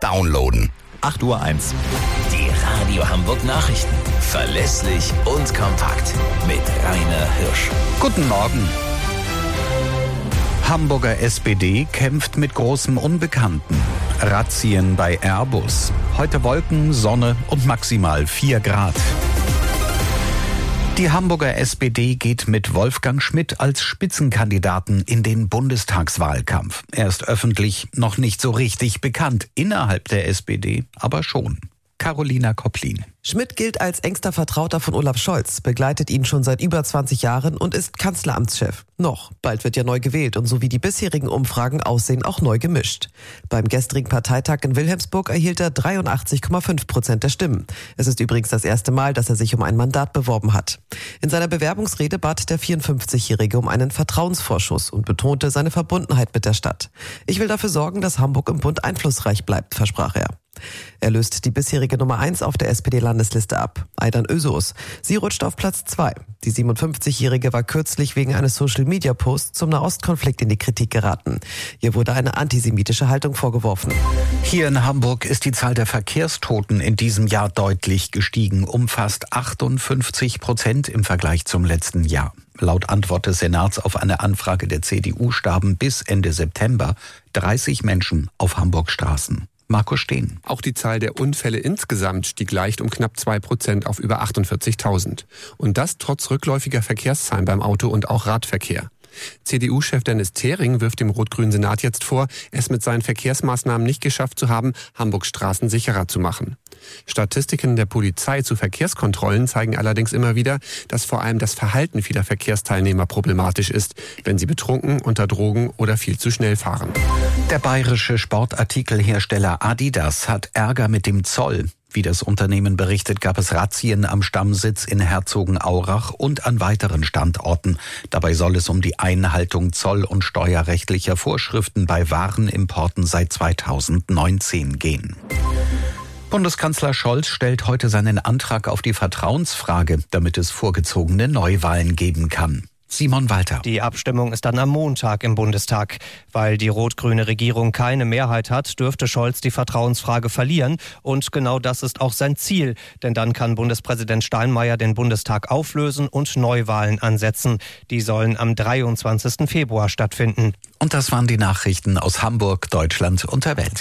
downloaden. 8:01 Uhr. Die Radio Hamburg Nachrichten. Verlässlich und kompakt. Mit Rainer Hirsch. Guten Morgen. Hamburger SPD kämpft mit großem Unbekannten. Razzien bei Airbus. Heute Wolken, Sonne und maximal 4 Grad. Die Hamburger SPD geht mit Wolfgang Schmidt als Spitzenkandidaten in den Bundestagswahlkampf. Er ist öffentlich noch nicht so richtig bekannt, innerhalb der SPD aber schon. Carolina Kopplin. Schmidt gilt als engster Vertrauter von Olaf Scholz, begleitet ihn schon seit über 20 Jahren und ist Kanzleramtschef. Noch, bald wird ja neu gewählt und so wie die bisherigen Umfragen aussehen, auch neu gemischt. Beim gestrigen Parteitag in Wilhelmsburg erhielt er 83,5% der Stimmen. Es ist übrigens das erste Mal, dass er sich um ein Mandat beworben hat. In seiner Bewerbungsrede bat der 54-Jährige um einen Vertrauensvorschuss und betonte seine Verbundenheit mit der Stadt. Ich will dafür sorgen, dass Hamburg im Bund einflussreich bleibt, versprach er. Er löst die bisherige Nummer 1 auf der SPD-Landesliste ab, Aydan Özüz. Sie rutscht auf Platz 2. Die 57-Jährige war kürzlich wegen eines Social-Media-Posts zum Nahostkonflikt in die Kritik geraten. Ihr wurde eine antisemitische Haltung vorgeworfen. Hier in Hamburg ist die Zahl der Verkehrstoten in diesem Jahr deutlich gestiegen, um fast 58% im Vergleich zum letzten Jahr. Laut Antwort des Senats auf eine Anfrage der CDU starben bis Ende September 30 Menschen auf Hamburgs Straßen. Markus Steen. Auch die Zahl der Unfälle insgesamt stieg leicht um knapp 2% auf über 48.000. Und das trotz rückläufiger Verkehrszahlen beim Auto- und auch Radverkehr. CDU-Chef Dennis Thering wirft dem rot-grünen Senat jetzt vor, es mit seinen Verkehrsmaßnahmen nicht geschafft zu haben, Hamburgs Straßen sicherer zu machen. Statistiken der Polizei zu Verkehrskontrollen zeigen allerdings immer wieder, dass vor allem das Verhalten vieler Verkehrsteilnehmer problematisch ist, wenn sie betrunken, unter Drogen oder viel zu schnell fahren. Der bayerische Sportartikelhersteller Adidas hat Ärger mit dem Zoll. Wie das Unternehmen berichtet, gab es Razzien am Stammsitz in Herzogenaurach und an weiteren Standorten. Dabei soll es um die Einhaltung zoll- und steuerrechtlicher Vorschriften bei Warenimporten seit 2019 gehen. Bundeskanzler Scholz stellt heute seinen Antrag auf die Vertrauensfrage, damit es vorgezogene Neuwahlen geben kann. Simon Walter. Die Abstimmung ist dann am Montag im Bundestag. Weil die rot-grüne Regierung keine Mehrheit hat, dürfte Scholz die Vertrauensfrage verlieren. Und genau das ist auch sein Ziel. Denn dann kann Bundespräsident Steinmeier den Bundestag auflösen und Neuwahlen ansetzen. Die sollen am 23. Februar stattfinden. Und das waren die Nachrichten aus Hamburg, Deutschland und der Welt.